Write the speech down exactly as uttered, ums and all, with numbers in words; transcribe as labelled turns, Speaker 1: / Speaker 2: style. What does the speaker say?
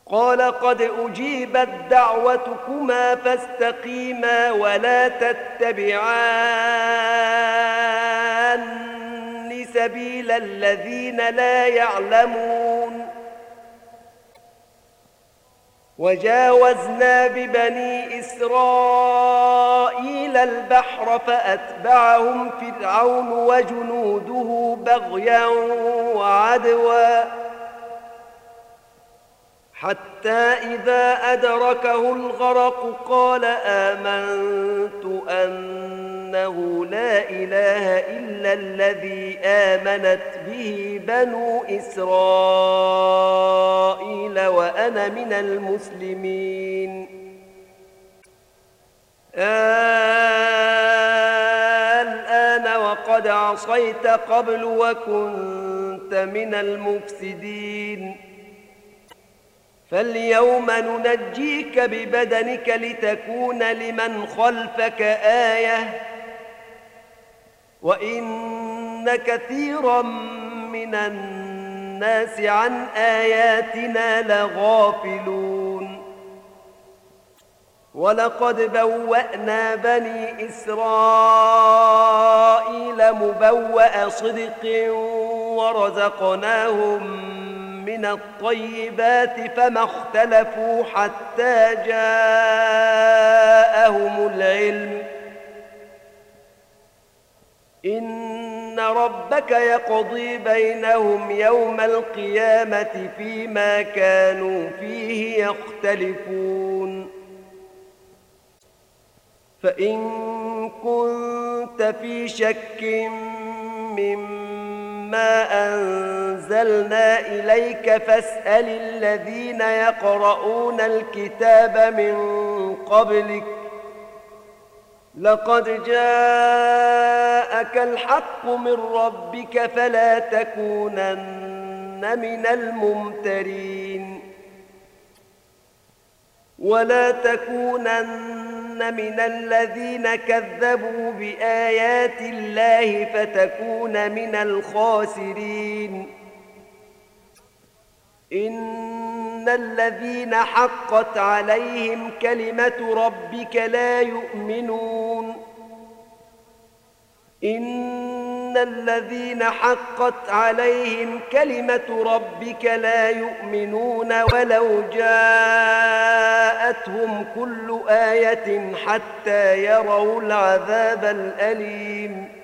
Speaker 1: قال قد أجيبت دعوتكما فاستقيما ولا تتبعان سبيل الذين لا يعلمون وجاوزنا ببني إسرائيل البحر فأتبعهم فرعون وجنوده بغيا وعدوا حتى إذا أدركه الغرق قال آمنت أنه لا إله إلا الذي آمنت به بنو إسرائيل وأنا من المسلمين الآن وقد عصيت قبل وكنت من المفسدين فاليوم ننجيك ببدنك لتكون لمن خلفك آية وإن كثيرا من الناس عن آياتنا لغافلون ولقد بوأنا بني إسرائيل مبوأ صدق ورزقناهم من الطيبات فما اختلفوا حتى جاءهم العلم إن ربك يقضي بينهم يوم القيامة فيما كانوا فيه يختلفون فإن كنت في شك مما ما أنزلنا إليك فاسأل الذين يقرؤون الكتاب من قبلك لقد جاءك الحق من ربك فلا تكونن من الممترين ولا تكونن من الذين كذبوا بآيات الله فتكون من الخاسرين إن الذين حقت عليهم كلمة ربك لا يؤمنون إن الذين حقت عليهم كلمة ربك لا يؤمنون ولو جاءتهم كل آية حتى يروا العذاب الأليم